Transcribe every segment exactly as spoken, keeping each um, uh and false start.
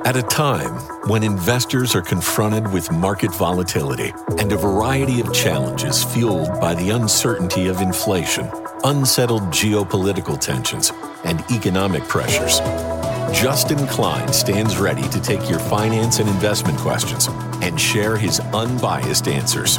At a time when investors are confronted with market volatility and a variety of challenges fueled by the uncertainty of inflation, unsettled geopolitical tensions, and economic pressures, Justin Klein stands ready to take your finance and investment questions and share his unbiased answers.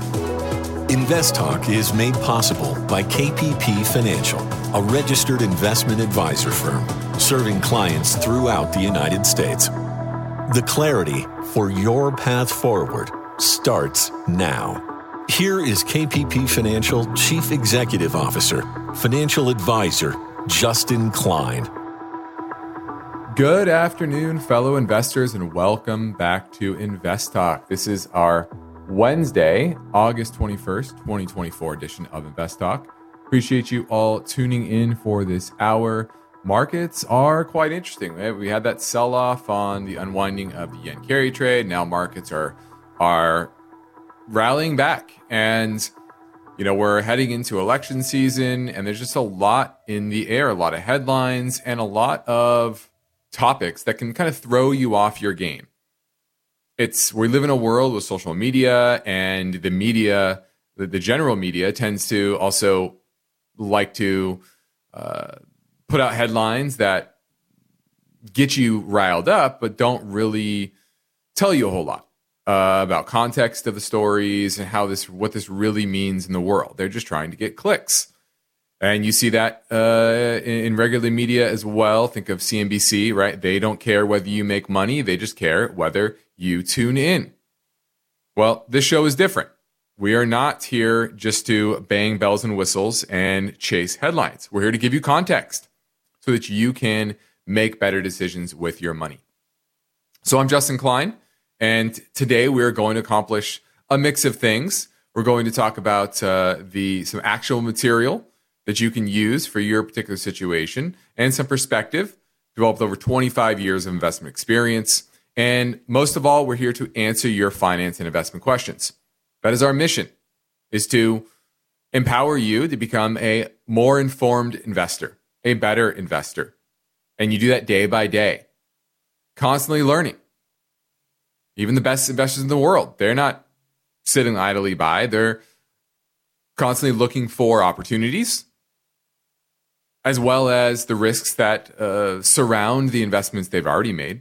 Invest Talk is made possible by K P P Financial, a registered investment advisor firm serving clients throughout the United States. The clarity for your path forward starts now. Here is K P P Financial Chief Executive Officer, Financial Advisor, Justin Klein. Good afternoon, fellow investors, and welcome back to Invest Talk. This is our Wednesday, August twenty-first, twenty twenty-four edition of Invest Talk. Appreciate you all tuning in for this hour. Markets are quite interesting. We had that sell-off on the unwinding of the yen carry trade. Now markets are are rallying back, and you know we're heading into election season, and there's just a lot in the air, a lot of headlines, and a lot of topics that can kind of throw you off your game. It's we live in a world with social media, and the media, the, the general media, tends to also like to uh, put out headlines that get you riled up, but don't really tell you a whole lot uh, about context of the stories and how this, what this really means in the world. They're just trying to get clicks. And you see that uh, in, in regular media as well. Think of C N B C, right? They don't care whether you make money. They just care whether you tune in. Well, this show is different. We are not here just to bang bells and whistles and chase headlines. We're here to give you context so that you can make better decisions with your money. So I'm Justin Klein, and today we're going to accomplish a mix of things. We're going to talk about uh, the some actual material that you can use for your particular situation, and some perspective, developed over twenty-five years of investment experience. And most of all, we're here to answer your finance and investment questions. That is our mission, is to empower you to become a more informed investor, a better investor. And you do that day by day, constantly learning. Even the best investors in the world, they're not sitting idly by. They're constantly looking for opportunities, as well as the risks that uh, surround the investments they've already made.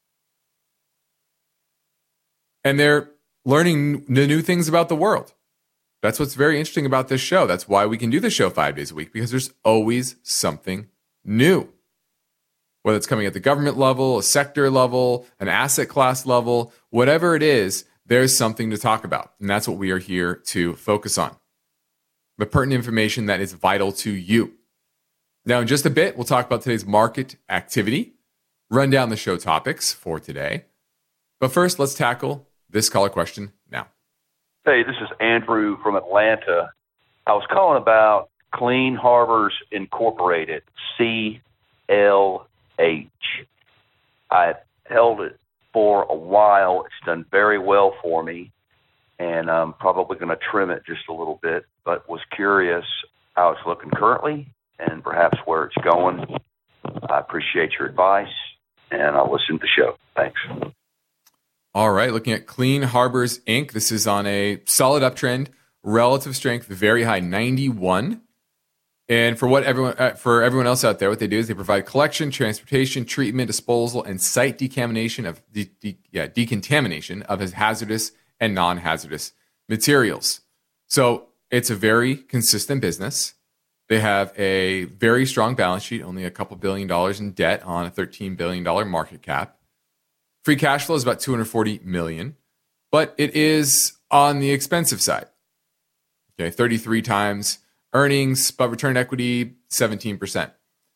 And they're learning the new things about the world. That's what's very interesting about this show. That's why we can do this show five days a week, because there's always something new. Whether it's coming at the government level, a sector level, an asset class level, whatever it is, there's something to talk about. And that's what we are here to focus on. The pertinent information that is vital to you. Now, in just a bit, we'll talk about today's market activity, run down the show topics for today. But first, let's tackle this caller question now. Hey, this is Andrew from Atlanta. I was calling about Clean Harbors Incorporated, C L H. I held it for a while. It's done very well for me, and I'm probably going to trim it just a little bit, but was curious how it's looking currently and perhaps where it's going. I appreciate your advice, and I'll listen to the show. Thanks. All right, looking at Clean Harbors Incorporated. This is on a solid uptrend, relative strength very high, ninety-one. And for what everyone uh, for everyone else out there, what they do is they provide collection, transportation, treatment, disposal, and site decontamination of de- de- yeah, decontamination of hazardous and non-hazardous materials. So it's a very consistent business. They have a very strong balance sheet, only a couple billion dollars in debt on a thirteen billion dollars market cap. Free cash flow is about two hundred forty million dollars, but it is on the expensive side. Okay, thirty-three times earnings, but return equity, seventeen percent.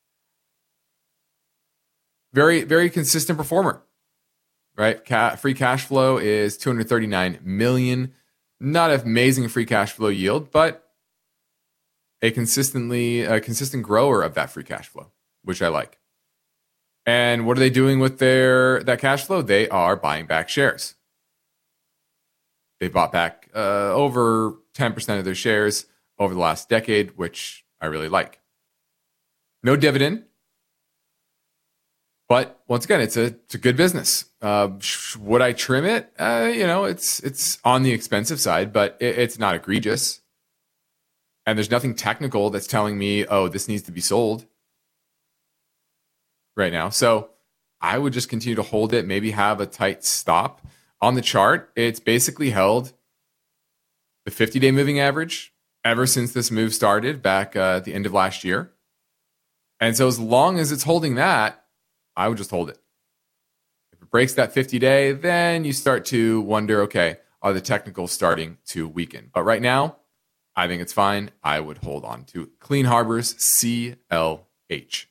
Very, very consistent performer, right? Ca- free cash flow is two hundred thirty-nine million dollars. Not an amazing free cash flow yield, but a consistently a consistent grower of that free cash flow, which I like. And what are they doing with their that cash flow? They are buying back shares. They bought back uh, over ten percent of their shares over the last decade, which I really like. No dividend. But once again, it's a it's a good business. Uh, sh- would I trim it? Uh, you know, it's it's on the expensive side, but it, it's not egregious. And there's nothing technical that's telling me, oh, this needs to be sold right now. So I would just continue to hold it, maybe have a tight stop. On the chart, it's basically held the fifty-day moving average ever since this move started back uh, at the end of last year. And so as long as it's holding that, I would just hold it. If it breaks that fifty-day, then you start to wonder, okay, are the technicals starting to weaken? But right now, I think it's fine. I would hold on to Clean Harbors, C L H.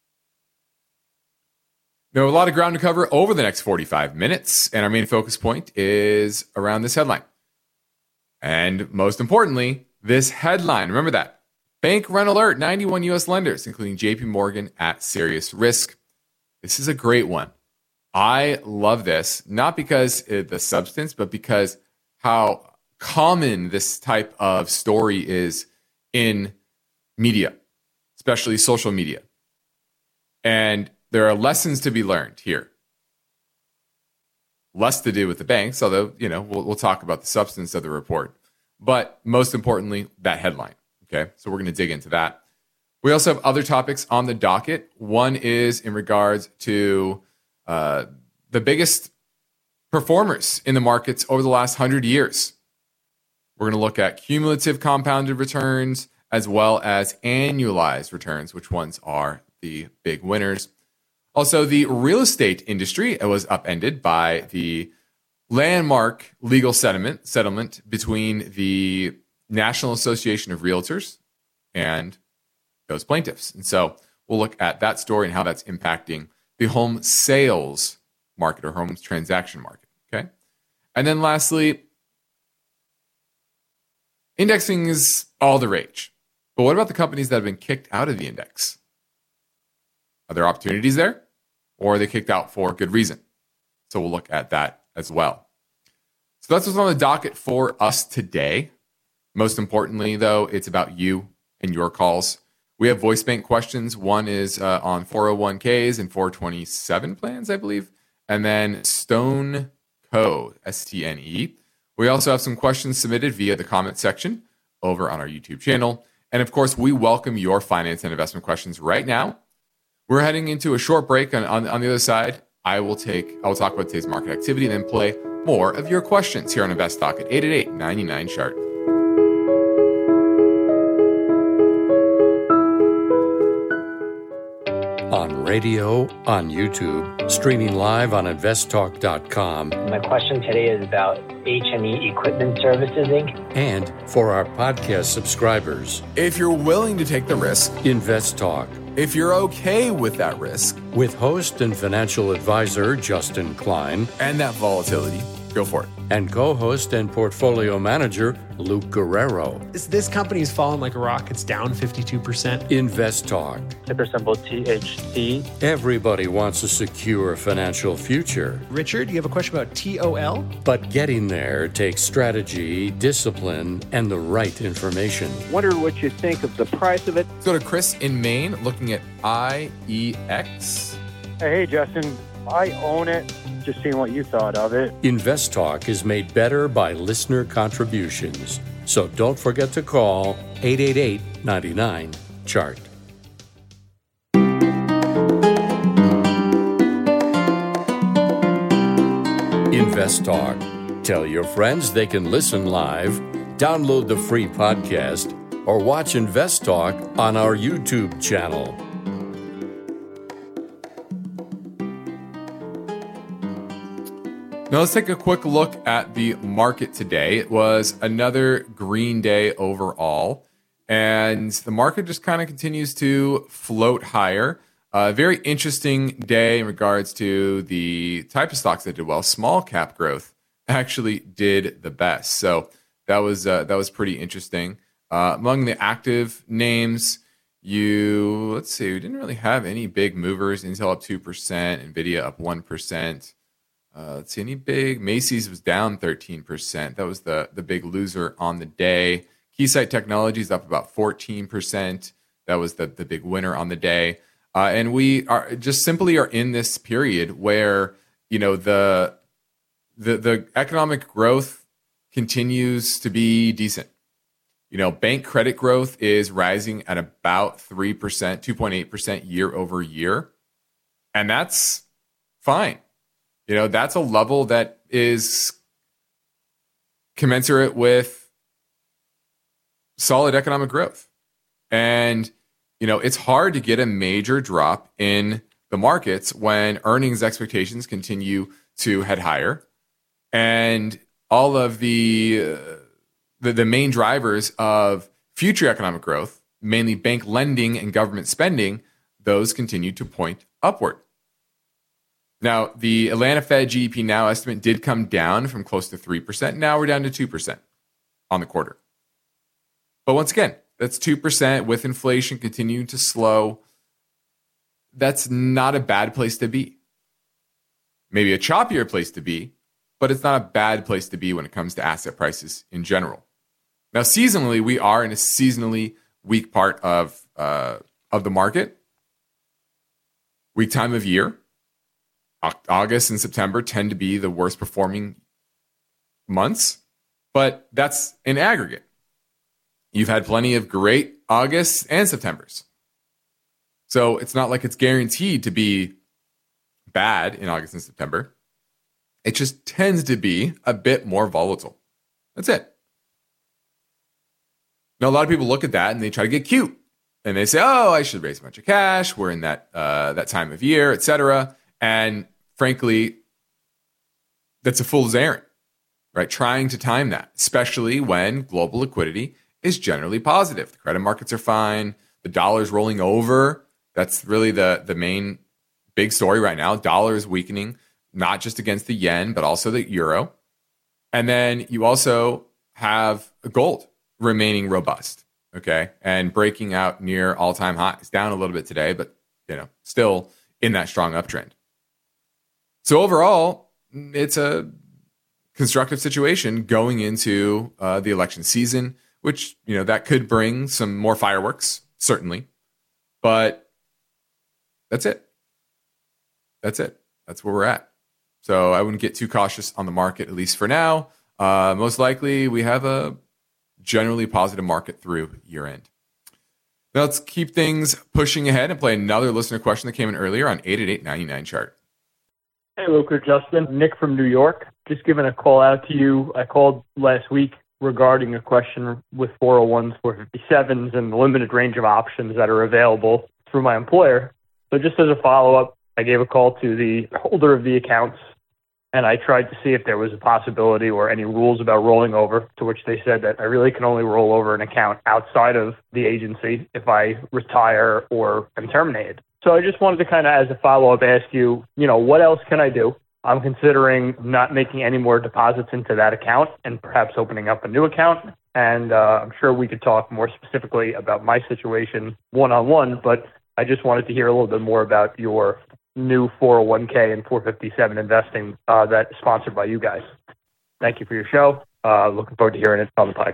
Now, a lot of ground to cover over the next forty-five minutes, and our main focus point is around this headline. And most importantly, this headline, remember that. Bank run alert, ninety-one U S lenders, including J P Morgan, at serious risk. This is a great one. I love this, not because of the substance, but because how common this type of story is in media, especially social media. And there are lessons to be learned here. Less to do with the banks, although, you know, we'll, we'll talk about the substance of the report. But most importantly, that headline. Okay, so we're going to dig into that. We also have other topics on the docket. One is in regards to uh, the biggest performers in the markets over the last one hundred years. We're going to look at cumulative compounded returns as well as annualized returns, which ones are the big winners. Also, the real estate industry was upended by the landmark legal settlement settlement between the National Association of Realtors and those plaintiffs. And so we'll look at that story and how that's impacting the home sales market or home transaction market. Okay. And then lastly, indexing is all the rage. But what about the companies that have been kicked out of the index? Are there opportunities there? Or are they kicked out for good reason? So we'll look at that as well. So that's what's on the docket for us today. Most importantly, though, it's about you and your calls. We have voice bank questions. One is uh, on four oh one k's and four twenty-seven plans, I believe. And then Stone Co, S T N E. We also have some questions submitted via the comment section over on our YouTube channel. And of course, we welcome your finance and investment questions right now. We're heading into a short break. On, on, on the other side, I will take, I will talk about today's market activity and then play more of your questions here on Invest Talk at eight eight eight, nine nine, chart. On radio, on YouTube, streaming live on invest talk dot com. My question today is about H and E Equipment Services, Incorporated. And for our podcast subscribers, if you're willing to take the risk, Invest Talk. If you're okay with that risk, with host and financial advisor Justin Klein, and that volatility, go for it. And co-host and portfolio manager Luke Guerrero. This, this company's fallen like a rock. It's down fifty-two percent. Invest Talk. Ticker symbol T H C. Everybody wants a secure financial future. Richard, you have a question about T O L? But getting there takes strategy, discipline, and the right information. Wonder what you think of the price of it. Let's go to Chris in Maine looking at I E X. Hey, Justin, I own it. Just seeing what you thought of it. Invest Talk is made better by listener contributions. So don't forget to call eight eight eight, nine nine, chart. Invest Talk. Tell your friends they can listen live, download the free podcast, or watch Invest Talk on our YouTube channel. Now let's take a quick look at the market today. It was another green day overall, and the market just kind of continues to float higher. A uh, very interesting day in regards to the type of stocks that did well. Small cap growth actually did the best, so that was uh, that was pretty interesting. Uh, among the active names, you let's see, we didn't really have any big movers. Intel up two percent, Nvidia up one percent. Uh, let's see, any big? Macy's was down thirteen percent. That was the, the big loser on the day. Keysight Technologies up about fourteen percent. That was the, the big winner on the day. Uh, and we are just simply are in this period where, you know, the, the, the economic growth continues to be decent. You know, bank credit growth is rising at about three percent, two point eight percent year over year. And that's fine. You know, that's a level that is commensurate with solid economic growth. And, you know, it's hard to get a major drop in the markets when earnings expectations continue to head higher. And all of the, uh, the, the main drivers of future economic growth, mainly bank lending and government spending, those continue to point upward. Now, the Atlanta Fed G D P Now estimate did come down from close to three percent. Now we're down to two percent on the quarter. But once again, that's two percent with inflation continuing to slow. That's not a bad place to be. Maybe a choppier place to be, but it's not a bad place to be when it comes to asset prices in general. Now, seasonally, we are in a seasonally weak part of, uh, of the market. Weak time of year. August and September tend to be the worst performing months, but that's in aggregate. You've had plenty of great Augusts and Septembers. So it's not like it's guaranteed to be bad in August and September. It just tends to be a bit more volatile. That's it. Now, a lot of people look at that and they try to get cute. And they say, oh, I should raise a bunch of cash. We're in that uh, that time of year, et cetera. And frankly, that's a fool's errand, right? Trying to time that, especially when global liquidity is generally positive. The credit markets are fine. The dollar's rolling over. That's really the, the main big story right now. Dollar is weakening, not just against the yen, but also the euro. And then you also have gold remaining robust, okay? And breaking out near all-time highs. Down a little bit today, but you know, still in that strong uptrend. So overall, it's a constructive situation going into uh, the election season, which, you know, that could bring some more fireworks, certainly. But that's it. That's it. That's where we're at. So I wouldn't get too cautious on the market, at least for now. Uh, most likely, we have a generally positive market through year end. Now let's keep things pushing ahead and play another listener question that came in earlier on eight eight eight, nine nine, chart. Hey, Luke or Justin. Nick from New York. Just giving a call out to you. I called last week regarding a question with four oh ones, four fifty-sevens, and the limited range of options that are available through my employer. So just as a follow-up, I gave a call to the holder of the accounts, and I tried to see if there was a possibility or any rules about rolling over, to which they said that I really can only roll over an account outside of the agency if I retire or am terminated. So I just wanted to kind of, as a follow-up, ask you, you know, what else can I do? I'm considering not making any more deposits into that account and perhaps opening up a new account. And uh, I'm sure we could talk more specifically about my situation one-on-one, but I just wanted to hear a little bit more about your new four oh one k and four fifty-seven investing uh, that's sponsored by you guys. Thank you for your show. Uh, looking forward to hearing it on the pod.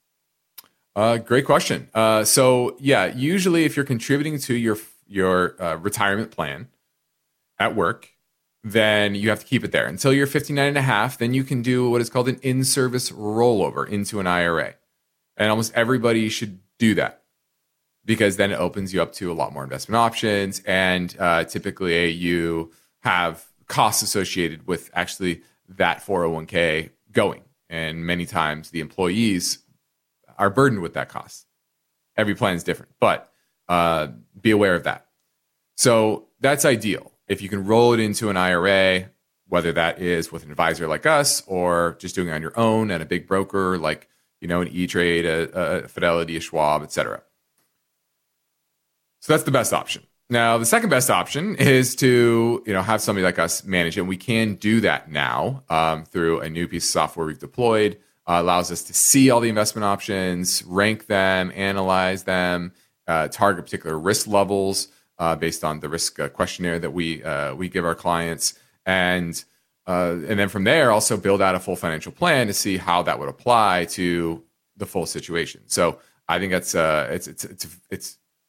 Uh, great question. Uh, so yeah, usually if you're contributing to your your uh, retirement plan at work, then you have to keep it there until you're fifty-nine and a half. Then you can do what is called an in-service rollover into an I R A. And almost everybody should do that because then it opens you up to a lot more investment options. And uh, typically you have costs associated with actually that four oh one k going. And many times the employees are burdened with that cost. Every plan is different, but uh, be aware of that. So that's ideal. If you can roll it into an I R A, whether that is with an advisor like us or just doing it on your own at a big broker like, you know, an E-Trade, a, a Fidelity, a Schwab, et cetera. So that's the best option. Now, the second best option is to, you know, have somebody like us manage it. And we can do that now um, through a new piece of software we've deployed. Uh, allows us to see all the investment options, rank them, analyze them, uh, target particular risk levels uh, based on the risk uh, questionnaire that we uh, we give our clients, and uh, and then from there also build out a full financial plan to see how that would apply to the full situation. So I think that's uh, it's it's it's it's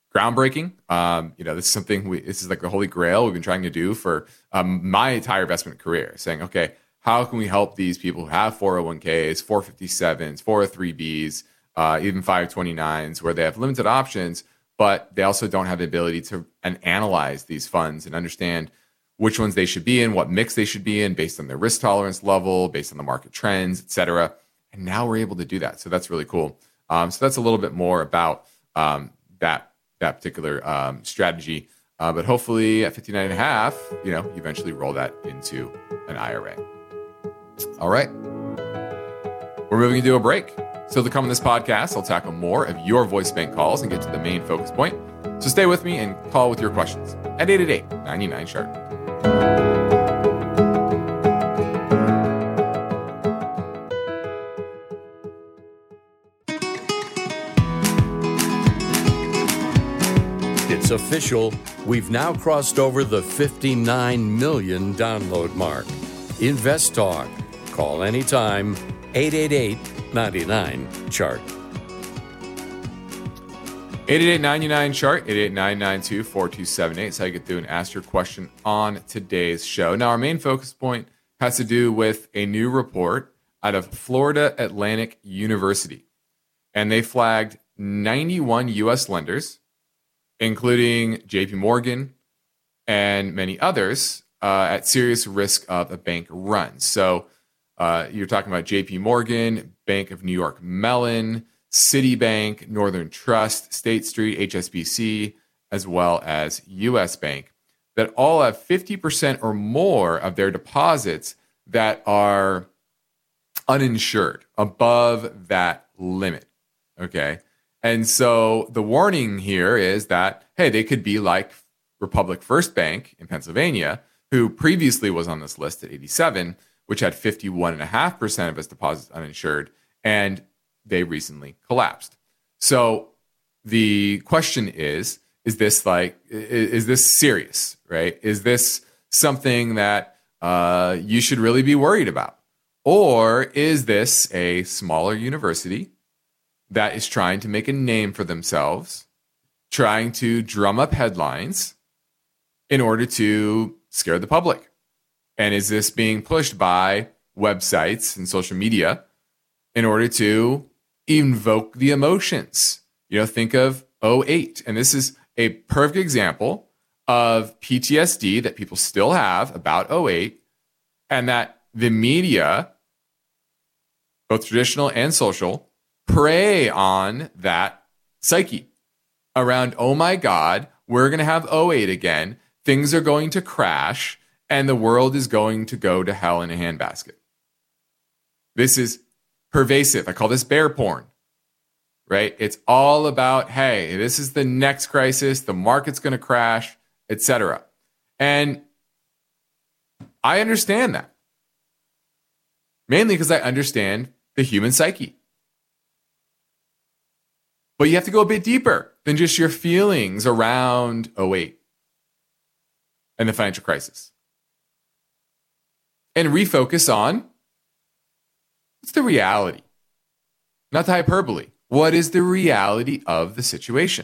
groundbreaking. Um, you know, this is something we, this is like the holy grail we've been trying to do for um, my entire investment career, saying, okay, how can we help these people who have four oh one k's, four fifty-sevens, four oh three b's, uh, even five twenty-nines, where they have limited options, but they also don't have the ability to and analyze these funds and understand which ones they should be in, what mix they should be in based on their risk tolerance level, based on the market trends, et cetera. And now we're able to do that. So that's really cool. Um, so that's a little bit more about um, that that particular um, strategy. Uh, but hopefully at fifty-nine and a half, you know, you eventually roll that into an I R A. All right. We're moving into a break. Still to come in this podcast, I'll tackle more of your voice bank calls and get to the main focus point. So stay with me and call with your questions at eight eight eight, nine nine, sharp. It's official. We've now crossed over the fifty-nine million download mark. Invest Talk. Call anytime. eight eight eight, nine nine, chart. eight eight eight, nine nine, chart, eight eight eight, nine nine two, four two seven eight. That's how you get through and ask your question on today's show. Now, our main focus point has to do with a new report out of Florida Atlantic University. And they flagged ninety-one U S lenders, including J P Morgan and many others, uh, at serious risk of a bank run. So uh, you're talking about J P Morgan, Bank of New York Mellon, Citibank, Northern Trust, State Street, H S B C, as well as U S Bank, that all have fifty percent or more of their deposits that are uninsured, above that limit. Okay. And so the warning here is that, hey, they could be like Republic First Bank in Pennsylvania, who previously was on this list at eighty-seven, which had fifty-one point five percent of its deposits uninsured, and they recently collapsed. So the question is, is this like, is, is this serious, right? Is this something that uh, you should really be worried about? Or is this a smaller university that is trying to make a name for themselves, trying to drum up headlines in order to scare the public? And is this being pushed by websites and social media in order to invoke the emotions? You know, think of oh eight. And this is a perfect example of P T S D that people still have about oh eight, and that the media, both traditional and social, prey on that psyche around, oh my God, we're going to have oh eight again. Things are going to crash and the world is going to go to hell in a handbasket. This is pervasive. I call this bear porn, right? It's all about, hey, this is the next crisis. The market's going to crash, et cetera. And I understand that, mainly because I understand the human psyche. But you have to go a bit deeper than just your feelings around oh eight and the financial crisis, and refocus on what's the reality, not the hyperbole. What is the reality of the situation?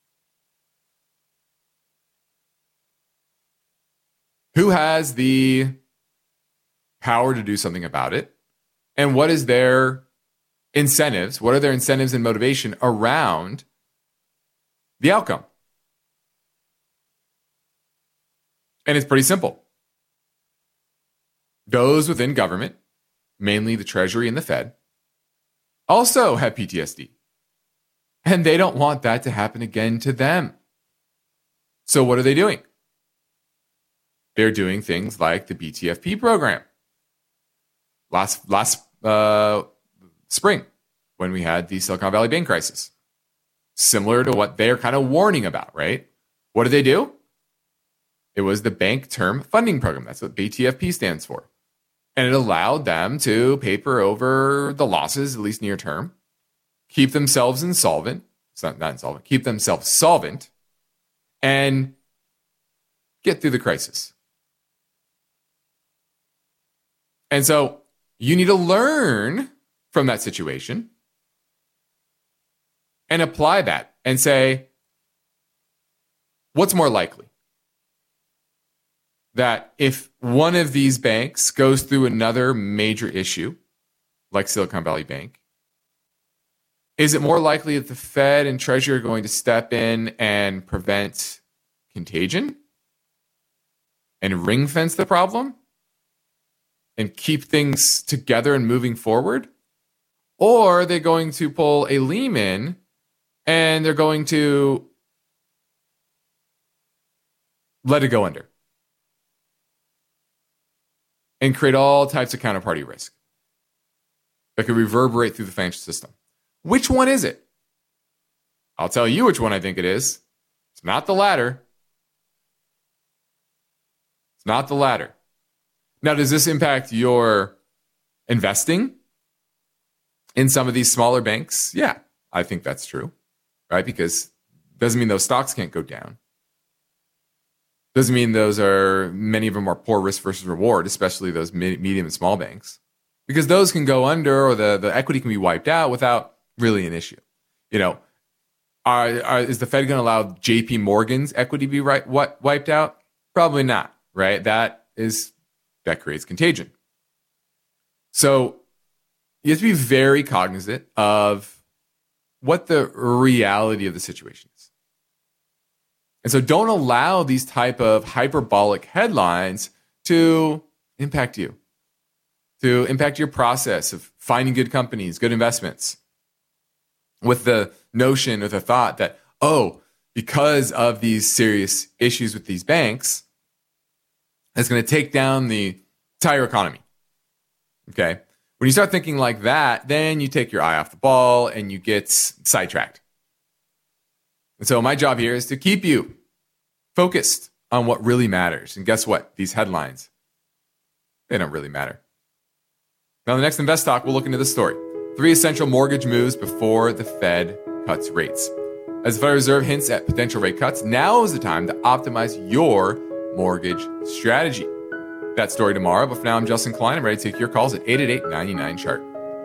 Who has the power to do something about it? And what is their incentives? What are their incentives and motivation around the outcome? And it's pretty simple. Those within government, mainly the Treasury and the Fed, also have P T S D. And they don't want that to happen again to them. So what are they doing? They're doing things like the B T F P program. Last, last uh, spring, when we had the Silicon Valley Bank crisis. Similar to what they're kind of warning about, right? What did they do? It was the Bank Term Funding Program. That's what B T F P stands for. And it allowed them to paper over the losses, at least near term, keep themselves insolvent. It's not, not insolvent. Keep themselves solvent and get through the crisis. And so you need to learn from that situation and apply that and say, what's more likely? That if one of these banks goes through another major issue, like Silicon Valley Bank, is it more likely that the Fed and Treasury are going to step in and prevent contagion and ring fence the problem and keep things together and moving forward? Or are they going to pull a Lehman and they're going to let it go under and create all types of counterparty risk that could reverberate through the financial system? Which one is it? I'll tell you which one I think it is. It's not the latter. It's not the latter. Now, does this impact your investing in some of these smaller banks? Yeah, I think that's true, right? Because it doesn't mean those stocks can't go down. Doesn't mean those are, many of them are poor risk versus reward, especially those medium and small banks, because those can go under or the, the equity can be wiped out without really an issue. You know, are, are, is the Fed going to allow J P Morgan's equity to be right, what, wiped out? Probably not, right? That is, that creates contagion. So you have to be very cognizant of what the reality of the situation is. And so don't allow these type of hyperbolic headlines to impact you, to impact your process of finding good companies, good investments, with the notion or the thought that, oh, because of these serious issues with these banks, it's going to take down the entire economy. Okay? When you start thinking like that, then you take your eye off the ball and you get sidetracked. And so my job here is to keep you focused on what really matters. And guess what? These headlines, they don't really matter. Now, the next Invest Talk, we'll look into this story. Three essential mortgage moves before the Fed cuts rates. As the Federal Reserve hints at potential rate cuts, now is the time to optimize your mortgage strategy. That story tomorrow, but for now, I'm Justin Klein. I'm ready to take your calls at eight eight eight, nine nine, chart.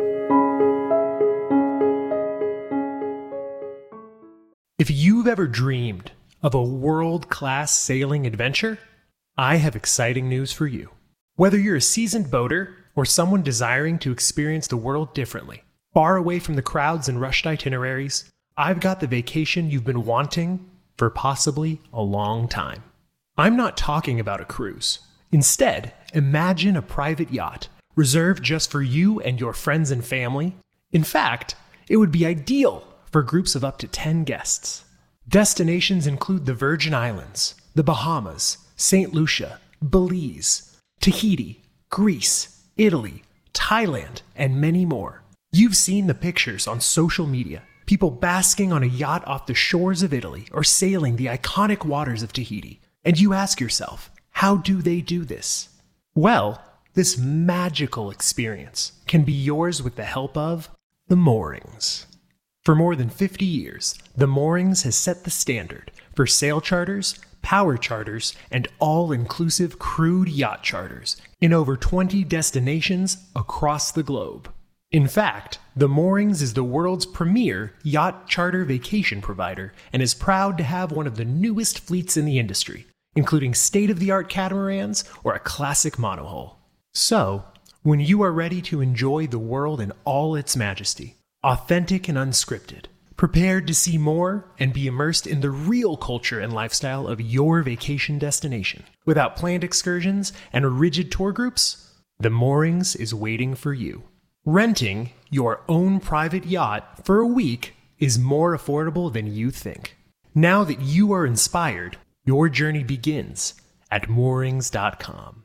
If you've ever dreamed of a world-class sailing adventure, I have exciting news for you. Whether you're a seasoned boater or someone desiring to experience the world differently, far away from the crowds and rushed itineraries, I've got the vacation you've been wanting for possibly a long time. I'm not talking about a cruise. Instead, imagine a private yacht reserved just for you and your friends and family. In fact, it would be ideal for groups of up to ten guests. Destinations include the Virgin Islands, the Bahamas, Saint Lucia, Belize, Tahiti, Greece, Italy, Thailand, and many more. You've seen the pictures on social media. People basking on a yacht off the shores of Italy or sailing the iconic waters of Tahiti. And you ask yourself, how do they do this? Well, this magical experience can be yours with the help of The Moorings. For more than fifty years, The Moorings has set the standard for sail charters, power charters, and all-inclusive crewed yacht charters in over twenty destinations across the globe. In fact, The Moorings is the world's premier yacht charter vacation provider and is proud to have one of the newest fleets in the industry, including state-of-the-art catamarans or a classic monohull. So, when you are ready to enjoy the world in all its majesty, authentic and unscripted, prepared to see more and be immersed in the real culture and lifestyle of your vacation destination, without planned excursions and rigid tour groups, The Moorings is waiting for you. Renting your own private yacht for a week is more affordable than you think. Now that you are inspired, your journey begins at moorings dot com.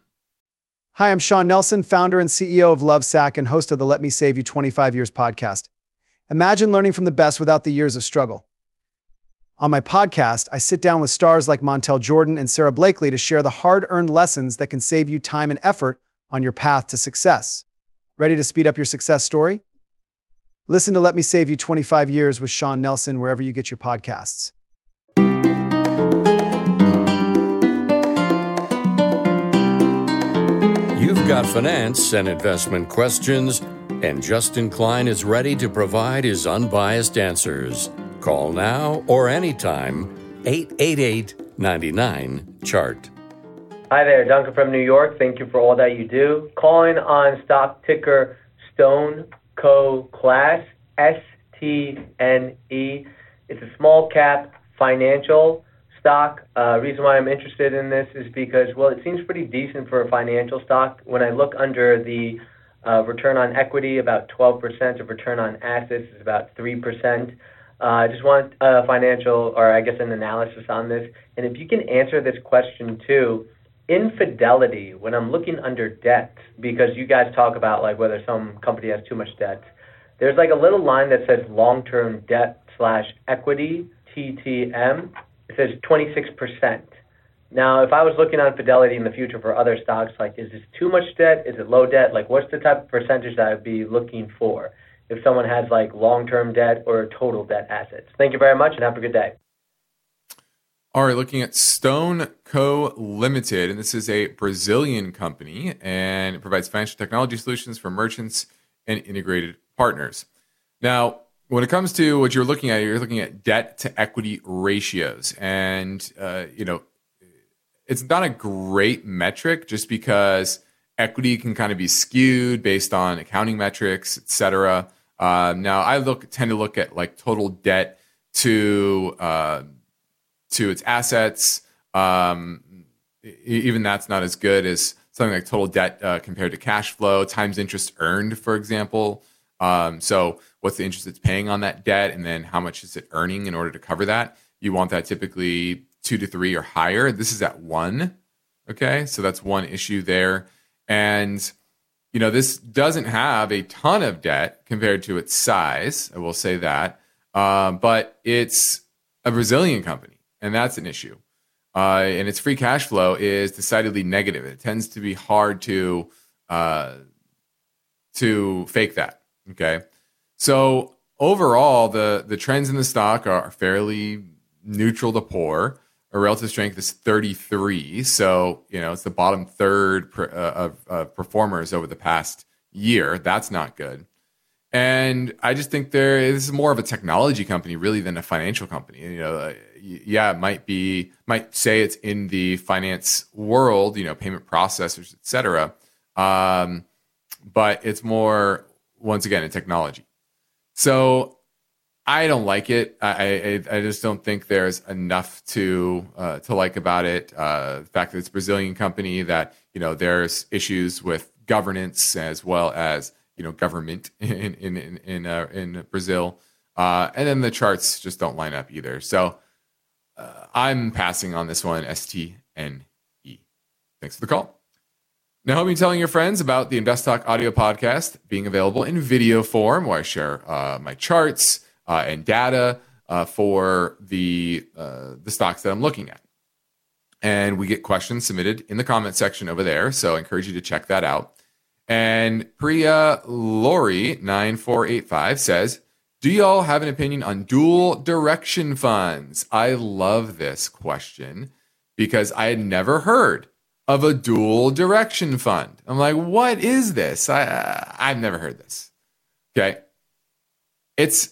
Hi, I'm Sean Nelson, founder and C E O of Lovesac and host of the Let Me Save You twenty-five Years podcast. Imagine learning from the best without the years of struggle. On my podcast, I sit down with stars like Montel Jordan and Sarah Blakely to share the hard-earned lessons that can save you time and effort on your path to success. Ready to speed up your success story? Listen to Let Me Save You twenty-five Years with Sean Nelson wherever you get your podcasts. You've got finance and investment questions, and Justin Klein is ready to provide his unbiased answers. Call now or anytime, eight eight eight, ninety-nine chart. Hi there, Duncan from New York. Thank you for all that you do. Calling on stock ticker Stone Co Class, S T N E. It's a small cap financial stock. Uh, reason why I'm interested in this is because, well, it seems pretty decent for a financial stock. When I look under the uh, return on equity, about twelve percent, of return on assets is about three percent. Uh, I just want a financial, or I guess an analysis on this. And if you can answer this question too, infidelity, when I'm looking under debt, because you guys talk about like whether some company has too much debt, there's like a little line that says long-term debt slash equity, T T M. It says twenty-six percent. Now, if I was looking on Fidelity in the future for other stocks, like is this too much debt? Is it low debt? Like what's the type of percentage that I'd be looking for if someone has like long-term debt or total debt assets? Thank you very much and have a good day. All right, looking at Stone Co Limited, and this is a Brazilian company, and it provides financial technology solutions for merchants and integrated partners. Now, when it comes to what you're looking at, you're looking at debt to equity ratios, and uh, you know, it's not a great metric just because equity can kind of be skewed based on accounting metrics, et cetera. Uh, now, I look tend to look at like total debt to uh, to its assets. Um, even that's not as good as something like total debt uh, compared to cash flow times interest earned, for example. Um, so what's the interest it's paying on that debt, and then how much is it earning in order to cover that? You want that typically two to three or higher. This is at one. Okay, so that's one issue there. And, you know, this doesn't have a ton of debt compared to its size, I will say that. Um, but it's a Brazilian company, and that's an issue. Uh, and its free cash flow is decidedly negative. It tends to be hard to uh, to fake that. Okay, so overall, the the trends in the stock are fairly neutral to poor. Our relative strength is thirty-three, so you know it's the bottom third per, uh, of, of performers over the past year. That's not good. And I just think there is more of a technology company really than a financial company. You know, uh, yeah, it might be might say it's in the finance world, you know, payment processors, et cetera. Um, but it's more, once again, in technology. So I don't like it. I, I I just don't think there's enough to uh, to like about it. Uh, the fact that it's a Brazilian company, that you know there's issues with governance as well as you know government in in in in, uh, in Brazil, uh, and then the charts just don't line up either. So uh, I'm passing on this one. S T N E. Thanks for the call. Now, hope you're telling your friends about the InvestTalk audio podcast being available in video form, where I share uh, my charts. Uh, and data uh, for the uh, the stocks that I'm looking at. And we get questions submitted in the comment section over there, so I encourage you to check that out. And Priya Lori nine four eight five says, do y'all have an opinion on dual direction funds? I love this question because I had never heard of a dual direction fund. I'm like, what is this? I, uh, I've never heard this. Okay. It's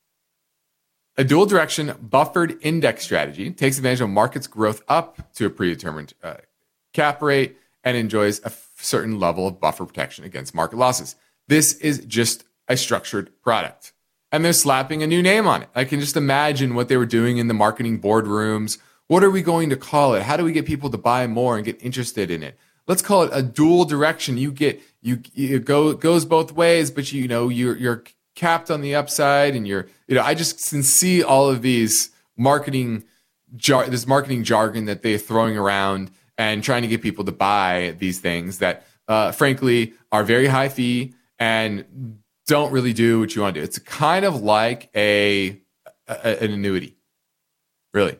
a dual direction buffered index strategy, takes advantage of market's growth up to a predetermined uh, cap rate and enjoys a f- certain level of buffer protection against market losses. This is just a structured product. And they're slapping a new name on it. I can just imagine what they were doing in the marketing boardrooms. What are we going to call it? How do we get people to buy more and get interested in it? Let's call it a dual direction. You get you, you go it goes both ways, but you, you know you're you're capped on the upside, and you're, you know, I just can see all of these marketing, jar, this marketing jargon that they're throwing around and trying to get people to buy these things that, uh, frankly, are very high fee and don't really do what you want to do. It's kind of like a, a an annuity, really,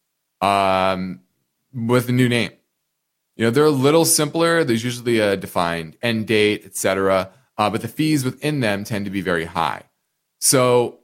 um, with a new name. You know, they're a little simpler. There's usually a defined end date, et cetera. Uh, but the fees within them tend to be very high. So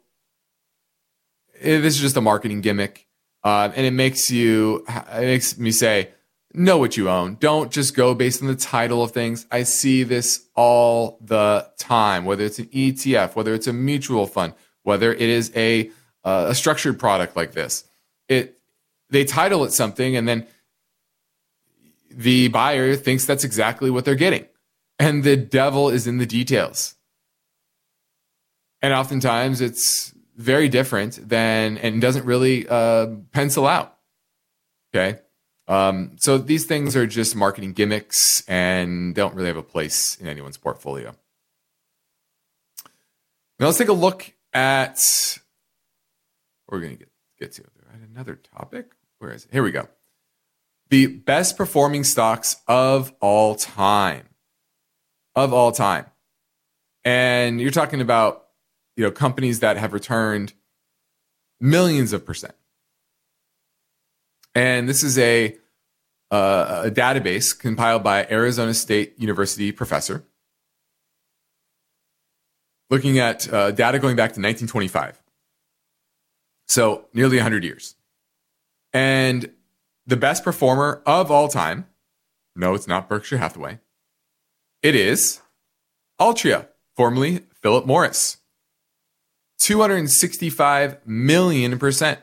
it, this is just a marketing gimmick, uh, and it makes you, it makes me say, know what you own. Don't just go based on the title of things. I see this all the time, whether it's an E T F, whether it's a mutual fund, whether it is a uh, a structured product like this. It they title it something, and then the buyer thinks that's exactly what they're getting. And the devil is in the details. And oftentimes it's very different than, and doesn't really uh, pencil out. Okay. Um, so these things are just marketing gimmicks and don't really have a place in anyone's portfolio. Now let's take a look at, what we're going to get, get to. Another topic. Where is it? Here we go. The best performing stocks of all time. Of all time. And you're talking about, you know, companies that have returned millions of percent. And this is a, uh, a database compiled by Arizona State University professor looking at uh, data going back to nineteen twenty-five. So nearly one hundred years. And the best performer of all time, no, it's not Berkshire Hathaway. It is Altria, formerly Philip Morris. two hundred sixty-five million percent.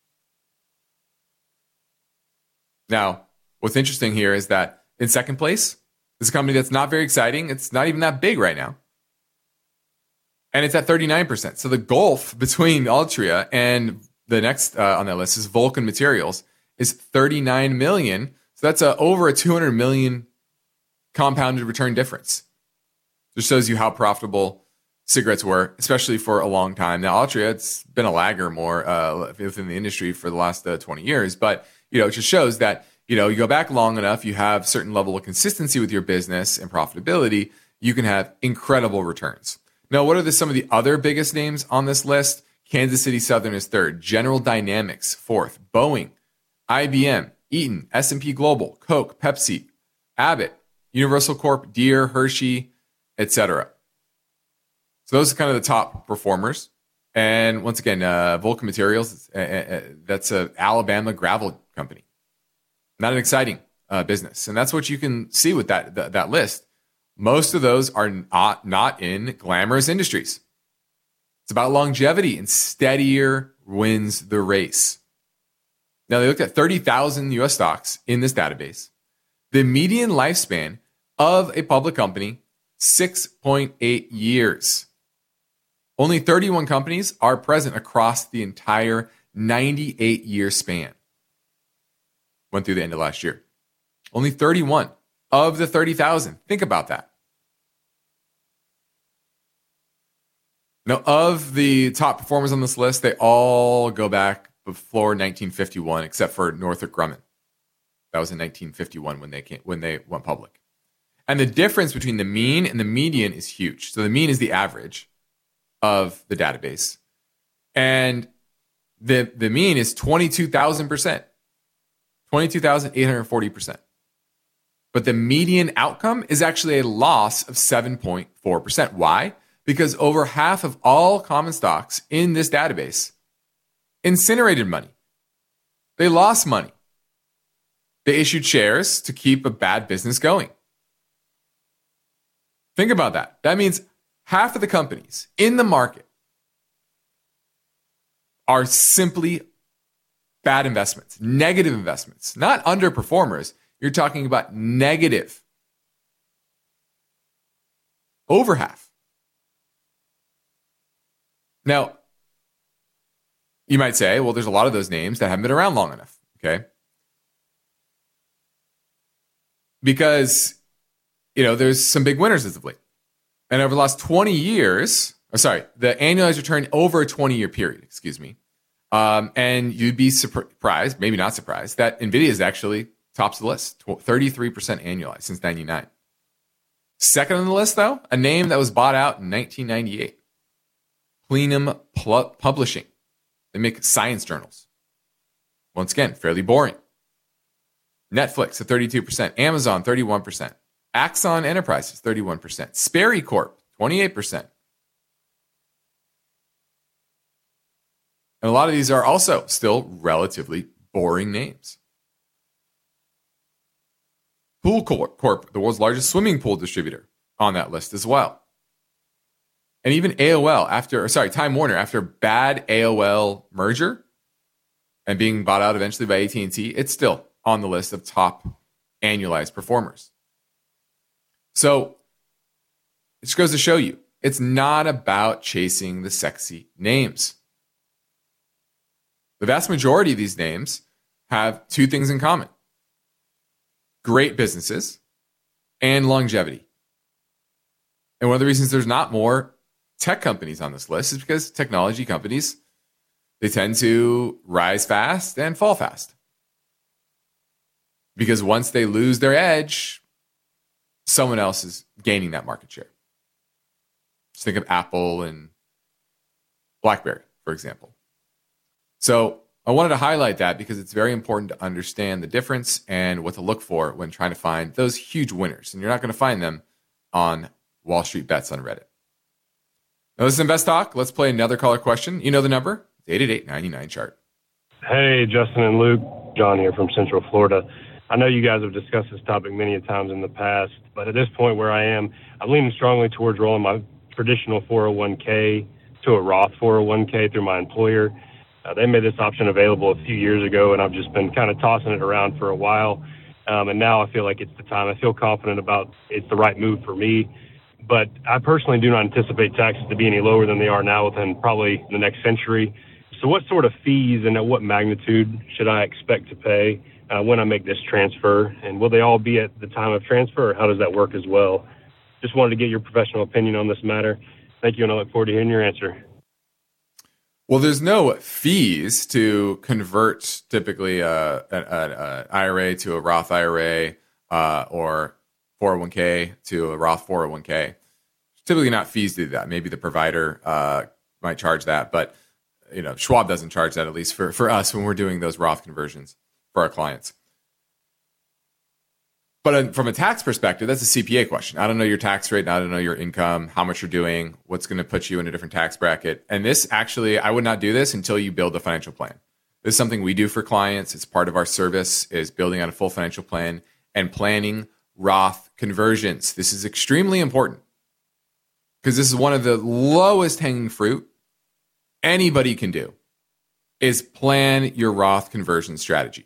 Now, what's interesting here is that in second place is a company that's not very exciting. It's not even that big right now. And it's at thirty-nine percent. So the gulf between Altria and the next uh, on that list is Vulcan Materials is thirty-nine million. So that's a, over a two hundred million compounded return difference. Just shows you how profitable cigarettes were, especially for a long time. Now, Altria, it's been a lagger more uh, within the industry for the last uh, twenty years. But, you know, it just shows that, you know, you go back long enough, you have certain level of consistency with your business and profitability, you can have incredible returns. Now, what are the, some of the other biggest names on this list? Kansas City Southern is third. General Dynamics, fourth. Boeing, I B M, Eaton, S and P Global, Coke, Pepsi, Abbott, Universal Corp, Deere, Hershey, et cetera. So those are kind of the top performers. And once again, uh, Vulcan Materials, uh, uh, that's an Alabama gravel company. Not an exciting uh, business. And that's what you can see with that, that, that list. Most of those are not, not in glamorous industries. It's about longevity, and steadier wins the race. Now, they looked at thirty thousand U S stocks in this database. The median lifespan of a public company, six point eight years. Only thirty-one companies are present across the entire ninety-eight year span. Went through the end of last year. Only thirty-one of the thirty thousand. Think about that. Now, of the top performers on this list, they all go back before nineteen fifty-one, except for Northrop Grumman. That was in nineteen fifty-one when they came, when they went public. And the difference between the mean and the median is huge. So the mean is the average of the database. And the, the mean is twenty-two thousand percent. twenty-two thousand eight hundred forty percent. But the median outcome is actually a loss of seven point four percent. Why? Because over half of all common stocks in this database incinerated money. They lost money. They issued shares to keep a bad business going. Think about that. That means half of the companies in the market are simply bad investments, negative investments, not underperformers. You're talking about negative. Over half. Now, you might say, well, there's a lot of those names that haven't been around long enough, okay? Because, you know, there's some big winners as of late. And over the last twenty years, or sorry, the annualized return over a twenty-year period, excuse me, um, and you'd be surprised, maybe not surprised, that NVIDIA is actually tops the list, thirty-three percent annualized since ninety-nine. Second on the list, though, a name that was bought out in nineteen ninety-eight. Plenum Publishing. They make science journals. Once again, fairly boring. Netflix at thirty-two percent. Amazon, thirty-one percent. Axon Enterprises, thirty-one percent. Sperry Corp, twenty-eight percent. And a lot of these are also still relatively boring names. Pool Corp, the world's largest swimming pool distributor, on that list as well. And even A O L after, or sorry, Time Warner after bad A O L merger, and being bought out eventually by A T and T, it's still on the list of top annualized performers. So it just goes to show you, it's not about chasing the sexy names. The vast majority of these names have two things in common: great businesses and longevity. And one of the reasons there's not more tech companies on this list is because technology companies, they tend to rise fast and fall fast. Because once they lose their edge, someone else is gaining that market share. Just think of Apple and BlackBerry, for example. So I wanted to highlight that because it's very important to understand the difference and what to look for when trying to find those huge winners. And you're not going to find them on Wall Street Bets on Reddit. Now, this is Invest Talk. Let's play another caller question. You know the number. It's eight eight eight, nine nine, chart. Hey, Justin and Luke. John here from Central Florida. I know you guys have discussed this topic many times in the past, but at this point where I am, I'm leaning strongly towards rolling my traditional four oh one k to a Roth four oh one k through my employer. Uh, they made this option available a few years ago, and I've just been kind of tossing it around for a while. Um, and now I feel like it's the time. I feel confident about it's the right move for me. But I personally do not anticipate taxes to be any lower than they are now within probably the next century. So what sort of fees and at what magnitude should I expect to pay uh, when I make this transfer? And will they all be at the time of transfer, or how does that work as well? Just wanted to get your professional opinion on this matter. Thank you, and I look forward to hearing your answer. Well, there's no fees to convert typically a, a, a I R A to a Roth I R A uh, or four oh one k to a Roth four oh one k. Typically not fees to do that. Maybe the provider uh, might charge that, but you know, Schwab doesn't charge that, at least for, for us when we're doing those Roth conversions for our clients. But from a tax perspective, that's a C P A question. I don't know your tax rate. I don't know your income, how much you're doing, what's going to put you in a different tax bracket. And this actually, I would not do this until you build a financial plan. This is something we do for clients. It's part of our service, is building out a full financial plan and planning Roth conversions. This is extremely important because this is one of the lowest hanging fruit anybody can do, is plan your Roth conversion strategy.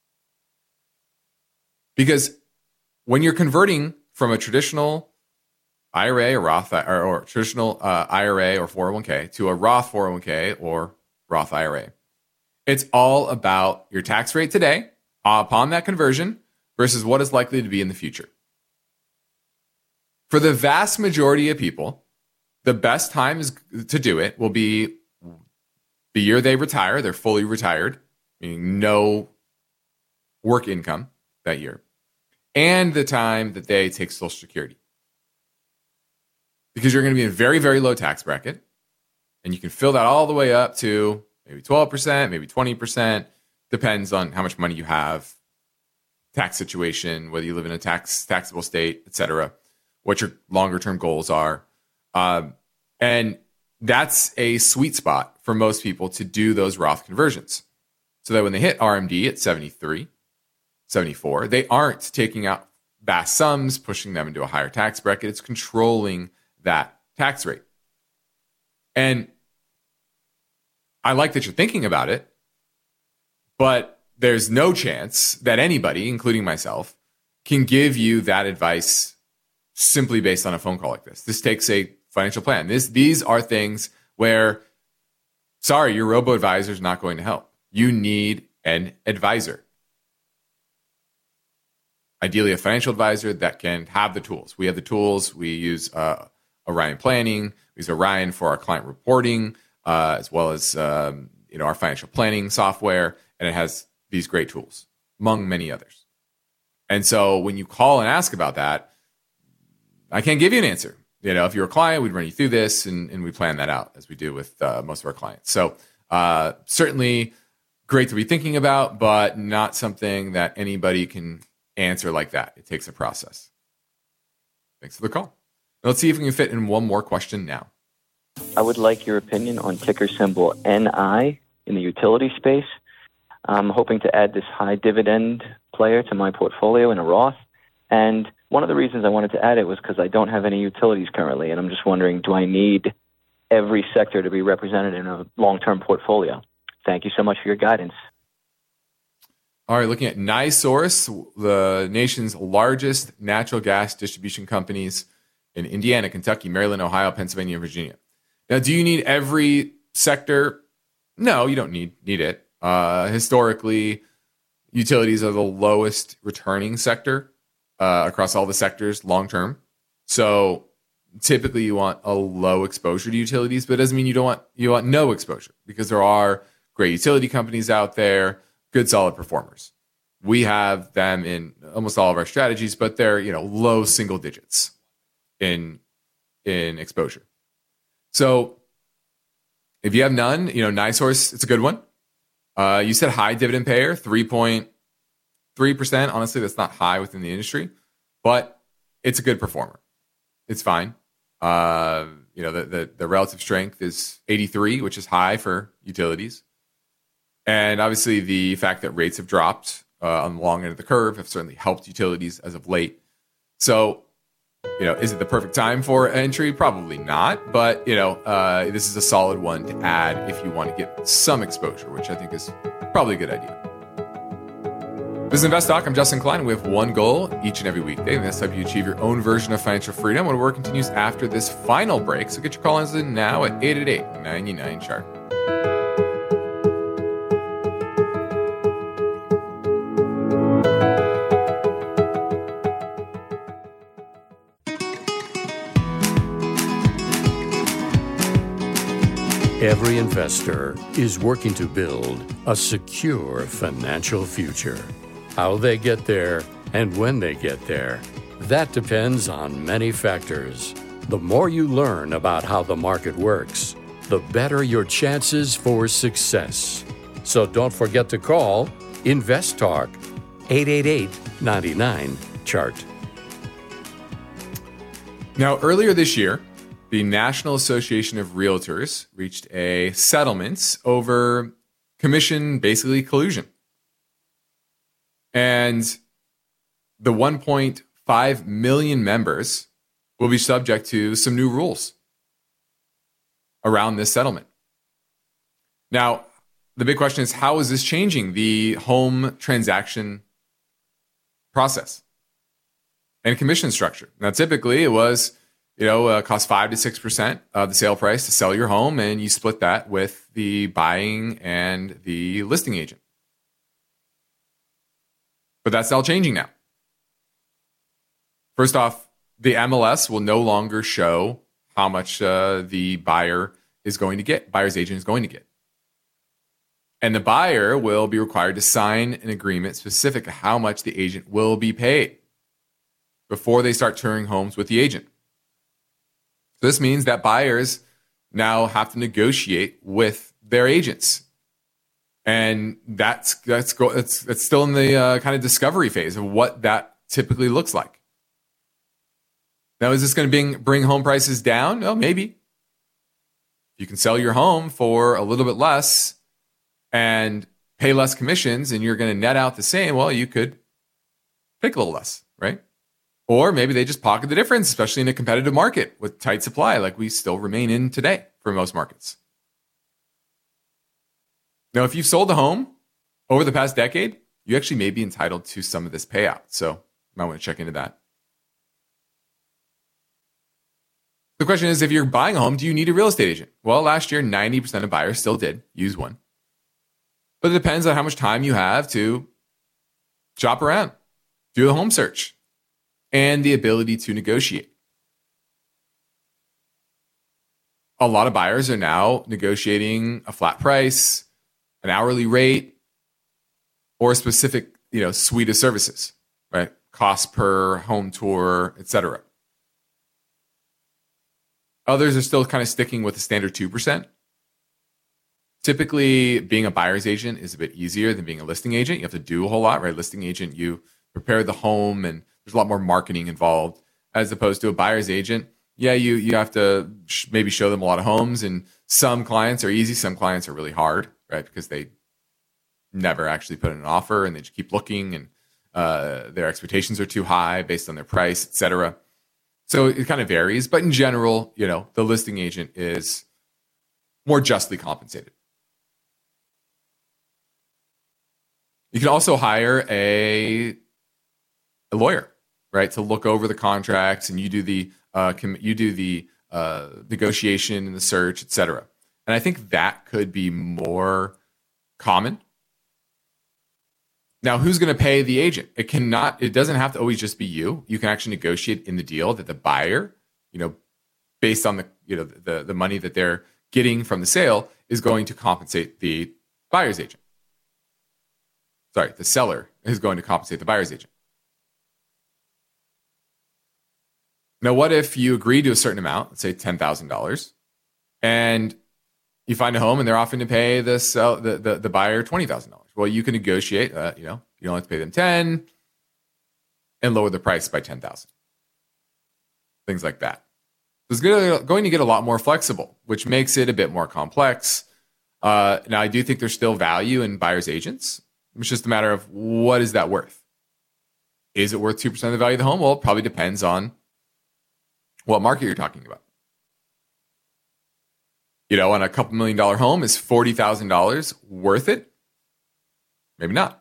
Because when you're converting from a traditional I R A or Roth or, or traditional uh, I R A or four oh one k to a Roth four oh one k or Roth I R A, it's all about your tax rate today upon that conversion versus what is likely to be in the future. For the vast majority of people, the best time is to do it will be the year they retire. They're fully retired, meaning no work income that year, and the time that they take Social Security. Because you're going to be in a very, very low tax bracket, and you can fill that all the way up to maybe twelve percent, maybe twenty percent, depends on how much money you have, tax situation, whether you live in a tax taxable state, et cetera, what your longer term goals are. Um, and that's a sweet spot for most people to do those Roth conversions. So that when they hit R M D at seventy-three, seventy-four, they aren't taking out vast sums, pushing them into a higher tax bracket. It's controlling that tax rate. And I like that you're thinking about it, but there's no chance that anybody, including myself, can give you that advice simply based on a phone call like this. This takes a financial plan. This, these are things where, sorry, your robo-advisor is not going to help. You need an advisor. Ideally, a financial advisor that can have the tools. We have the tools. We use uh, Orion Planning. We use Orion for our client reporting, uh, as well as um, you know, our financial planning software, and it has these great tools, among many others. And so when you call and ask about that, I can't give you an answer. You know, if you're a client, we'd run you through this, and, and we plan that out as we do with uh, most of our clients. So uh, certainly great to be thinking about, but not something that anybody can answer like that. It takes a process. Thanks for the call. Let's see if we can fit in one more question now. I would like your opinion on ticker symbol N I in the utility space. I'm hoping to add this high dividend player to my portfolio in a Roth. And one of the reasons I wanted to add it was because I don't have any utilities currently. And I'm just wondering, do I need every sector to be represented in a long-term portfolio? Thank you so much for your guidance. All right, looking at NiSource, the nation's largest natural gas distribution companies in Indiana, Kentucky, Maryland, Ohio, Pennsylvania, and Virginia. Now, do you need every sector? No, you don't need need it. Uh, historically, utilities are the lowest returning sector uh, across all the sectors long term. So typically, you want a low exposure to utilities, but it doesn't mean you don't want you want no exposure, because there are great utility companies out there, good solid performers. We have them in almost all of our strategies, but they're, you know, low single digits in in exposure. So if you have none, you know, NiSource, it's a good one. Uh, you said high dividend payer, three point three percent. Honestly, that's not high within the industry, but it's a good performer. It's fine. Uh, you know, the, the the relative strength is eighty-three, which is high for utilities. And obviously the fact that rates have dropped uh, on the long end of the curve have certainly helped utilities as of late. So, you know, is it the perfect time for entry? Probably not. But, you know, uh, this is a solid one to add if you want to get some exposure, which I think is probably a good idea. This is Invest Talk. I'm Justin Klein. We have one goal each and every weekday, and that's to help you achieve your own version of financial freedom. Our work continues after this final break. So get your call-ins in now at eight eight eight, nine nine, chart. Every investor is working to build a secure financial future. How they get there and when they get there, that depends on many factors. The more you learn about how the market works, the better your chances for success. So don't forget to call Invest Talk, eight eight eight, nine nine, chart. Now, earlier this year, the National Association of Realtors reached a settlement over commission, basically collusion. And the one point five million members will be subject to some new rules around this settlement. Now, the big question is, how is this changing the home transaction process and commission structure? Now, typically it was, you know, uh, cost five to six percent of the sale price to sell your home, and you split that with the buying and the listing agent. But that's all changing now. First off, the M L S will no longer show how much uh, the buyer is going to get, buyer's agent is going to get. And the buyer will be required to sign an agreement specific to how much the agent will be paid before they start touring homes with the agent. So this means that buyers now have to negotiate with their agents. And that's that's go, it's, it's still in the uh, kind of discovery phase of what that typically looks like. Now, is this going to bring, bring home prices down? Oh, maybe. You can sell your home for a little bit less and pay less commissions, and you're going to net out the same. Well, you could take a little less, right? Or maybe they just pocket the difference, especially in a competitive market with tight supply like we still remain in today for most markets. Now, if you've sold a home over the past decade, you actually may be entitled to some of this payout. So you might want to check into that. The question is, if you're buying a home, do you need a real estate agent? Well, last year, ninety percent of buyers still did use one. But it depends on how much time you have to shop around, do a home search, and the ability to negotiate. A lot of buyers are now negotiating a flat price, an hourly rate, or a specific, you know, suite of services, right? Cost per home tour, et cetera. Others are still kind of sticking with the standard two percent. Typically, being a buyer's agent is a bit easier than being a listing agent. You have to do a whole lot, right? Listing agent, you prepare the home, and there's a lot more marketing involved, as opposed to a buyer's agent. Yeah, you you have to sh- maybe show them a lot of homes, and some clients are easy, some clients are really hard, right? Because they never actually put in an offer, and they just keep looking, and uh, their expectations are too high based on their price, et cetera. So it kind of varies, but in general, you know, the listing agent is more justly compensated. You can also hire a, a lawyer, right, to look over the contracts, and you do the uh, com- you do the uh, negotiation and the search, et cetera. And I think that could be more common. Now, who's going to pay the agent? It cannot. It doesn't have to always just be you. You can actually negotiate in the deal that the buyer, you know, based on the you know the the money that they're getting from the sale, is going to compensate the buyer's agent. Sorry, the seller is going to compensate the buyer's agent. Now, what if you agree to a certain amount, let's say ten thousand dollars, and you find a home and they're offering to pay the sell, the, the, the buyer twenty thousand dollars? Well, you can negotiate, uh, you know, you don't have to pay them ten and lower the price by ten thousand dollars. Things like that. So it's going to get a lot more flexible, which makes it a bit more complex. Uh, now, I do think there's still value in buyer's agents. It's just a matter of what is that worth? Is it worth two percent of the value of the home? Well, it probably depends on what market you're talking about. You know, on a couple million dollar home, is forty thousand dollars worth it? Maybe not.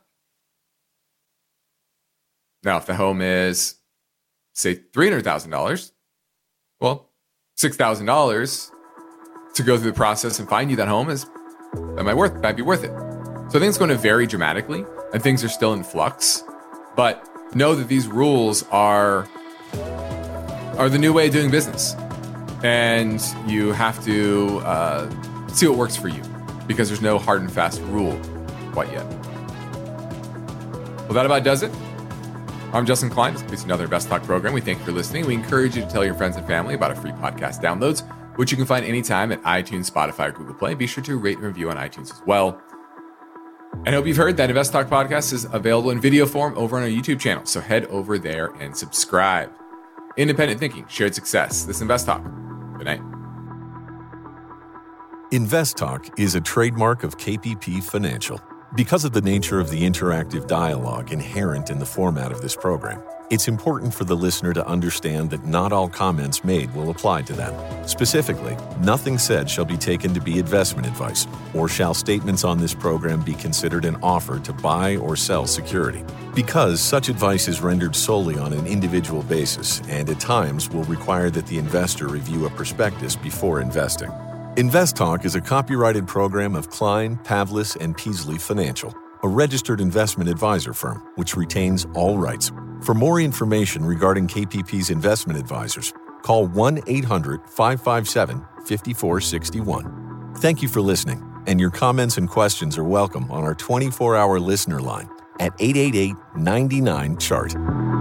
Now, if the home is, say, three hundred thousand dollars, well, six thousand dollars to go through the process and find you that home is, that might, worth, might be worth it. So I think it's going to vary dramatically, and things are still in flux. But know that these rules are, are the new way of doing business. And you have to uh, see what works for you, because there's no hard and fast rule quite yet. Well, that about does it. I'm Justin Klein. This is another Invest Talk program. We thank you for listening. We encourage you to tell your friends and family about our free podcast downloads, which you can find anytime at iTunes, Spotify, or Google Play. Be sure to rate and review on iTunes as well. I hope you've heard that Invest Talk podcast is available in video form over on our YouTube channel. So head over there and subscribe. Independent thinking, shared success. This is Invest Talk. Good night. Invest Talk is a trademark of K P P Financial. Because of the nature of the interactive dialogue inherent in the format of this program, it's important for the listener to understand that not all comments made will apply to them. Specifically, nothing said shall be taken to be investment advice, or shall statements on this program be considered an offer to buy or sell security. Because such advice is rendered solely on an individual basis and at times will require that the investor review a prospectus before investing. Invest Talk is a copyrighted program of Klein, Pavlis, and Peasley Financial, a registered investment advisor firm which retains all rights. For more information regarding K P P's investment advisors, call one eight hundred five five seven five four six one. Thank you for listening, and your comments and questions are welcome on our twenty-four hour listener line at eight eight eight, nine nine, C H A R T.